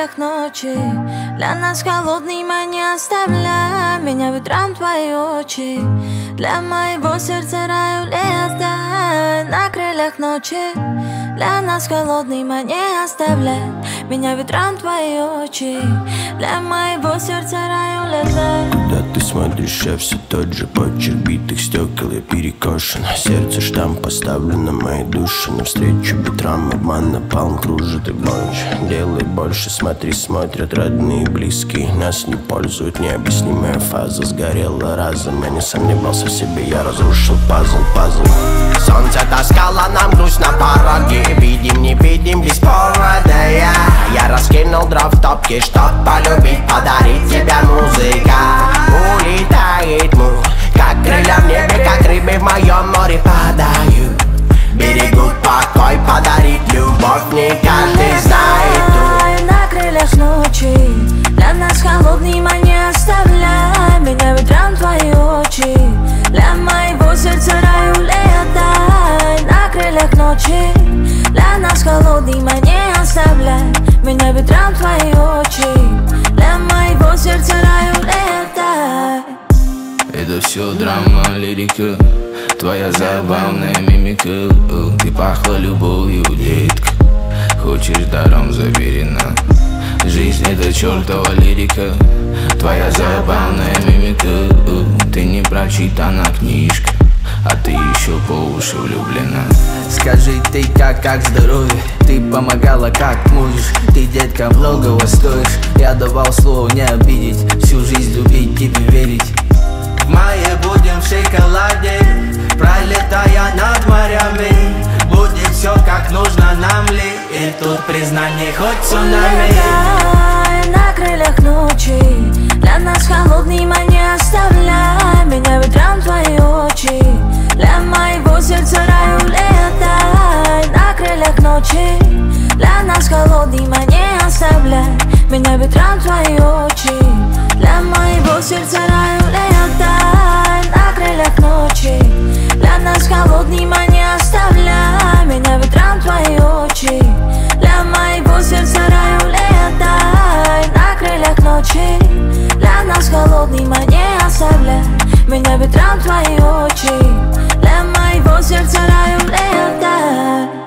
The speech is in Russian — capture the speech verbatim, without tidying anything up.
крыльях ночи. Для нас холодным, а не оставляй меня ветром твои очи. Для моего сердца раю лето на крыльях ночи. Для нас холодным, а не оставляй меня ветром твои очи. Для моего сердца раю лето. Куда ты смотришь, я все тот же почерк битых стекол, я перекошен. Сердце штамп поставлен на моей душе. Навстречу ветрам обман напалм кружит и больше. Делай больше, смотри, смотрят родные и близкие. Нас не пользуют, необъяснимая фаза сгорела разом. Я не сомневался в себе, я разрушил пазл, пазл. Солнце таскало нам грусть на пороге. Видим, не видим, без повода я Я раскинул дров в топке, чтоб полюбить, подарить тебе музыка. Улетает мух, как крылья в небе, как рыбы в моем море падают. Берегут покой, подарить любовь не каждый знает тут. На крыльях ночи, для нас холодным, а не оставляй меня ветром твои очи. Для моего сердца раю лето на крыльях ночи. Для нас холодным, а не оставляй меня ветром твои очи. Для моего сердца раю лето. Это все драма, лирика, твоя забавная мимика. Ты пахла любовью, детка, хочешь даром заверена. Жизнь это чертова лирика, твоя забавная мимика. Ты не прочитана книжка, а ты еще по уши влюблена. Скажи ты как, как здоровье? Ты помогала как можешь. Ты, детка, многого стоишь. Я давал слово не обидеть, всю жизнь любить, тебе верить. В мае будем в шоколаде, пролетая над морями. Будет все как нужно нам ли, и тут признание хоть цунами. Улетай на крыльях ночи. Для нас холодным, а не оставляй меня ветром твои очи. Для моего сердца раю лето на крыльях ночи. Для нас холодным, а не оставляй меня ветром твои очи. Для моего сердца раю лето на крыльях ночи. Для нас холодным, а не оставляй меня ветром твои очи. Для моего сердца раю лето на крыльях ночи. Для нас холодным, а не оставляй меня ветром твои очи. Для моего сердца раю лето.